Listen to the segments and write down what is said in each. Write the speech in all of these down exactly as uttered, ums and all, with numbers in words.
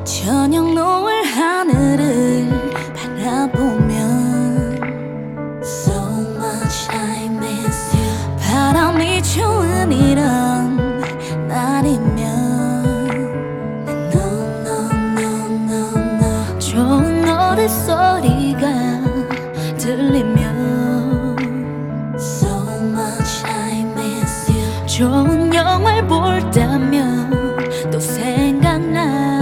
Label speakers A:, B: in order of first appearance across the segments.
A: 저녁 노을 하늘을 바라보면 So much I miss you. 바람이 좋은 이런 날이면 No no no no no. 좋은 노랫소리가 들리면 So much I miss you. 좋은 영화를 볼다면 또 생각나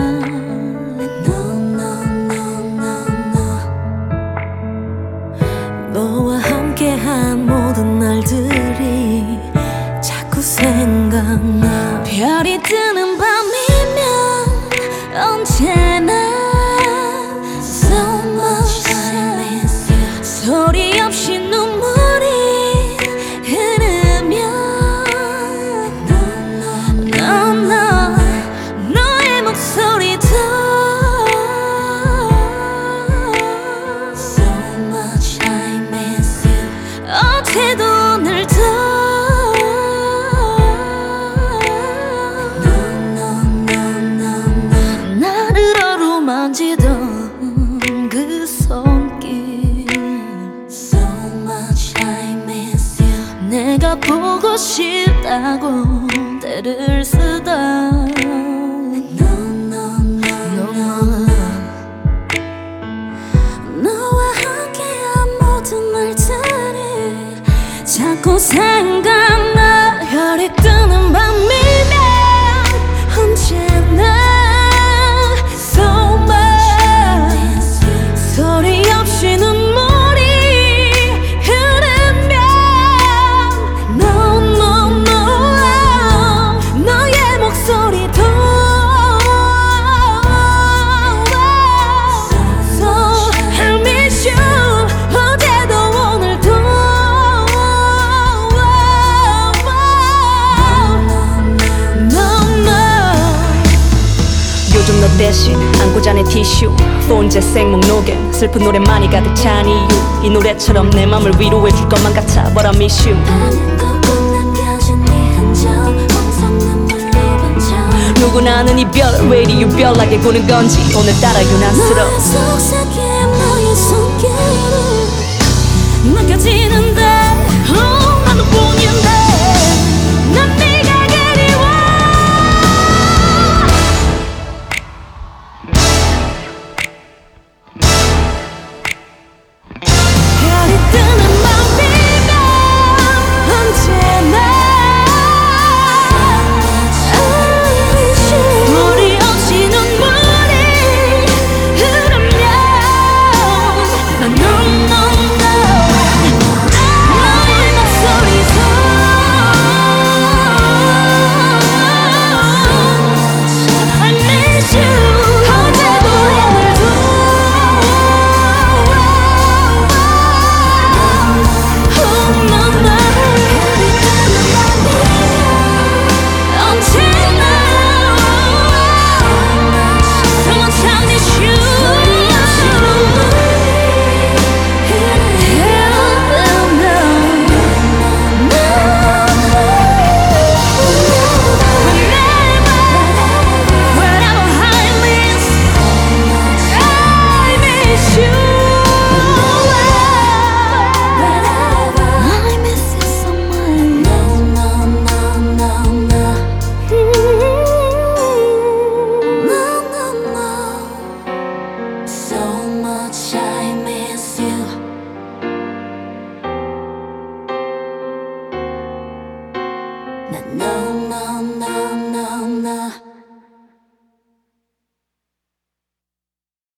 A: 너와 함께한 모든 날들이 자꾸 생각나. 별이 뜨는 밤이면 언제나 So much I miss you. 소리 없이 눈물이 흐르면 No no 너의 목소리도 어제도 오늘도 나를 어루만지던 그 손길 So much I miss you. 내가 보고 싶다고 때를 쓰다 너와 함께한 모든 날들이 자꾸 생각나. 별이 뜨는 밤이면 언제나 So much 소리 없이 눈물이 흐르면 No no no 너의 목소리도 So I miss you. 어제도 오늘도
B: 요즘 너 대신 안고 자네 티슈 폰 재생 목록에 슬픈 노래만이 가득 찬 이유 이 노래처럼 내 맘을 위로해줄 것만 같아 But I miss you. 누구나 아는 이별 왜 이리 유별나게 구는 건지 오늘따라 유난스러워.
A: 너의 속삭임 너의 손길을 느껴지는데 oh, 나도 뿐인데 난 네가 그리워. 별이 뜨는 밤이면 언제나 소리 없이 눈물이 흐르면 난 No no no 너의 목소리도 I miss you. 어제도 오늘도 Oh no no 언제나 So much I miss you. No, no, no, no, no.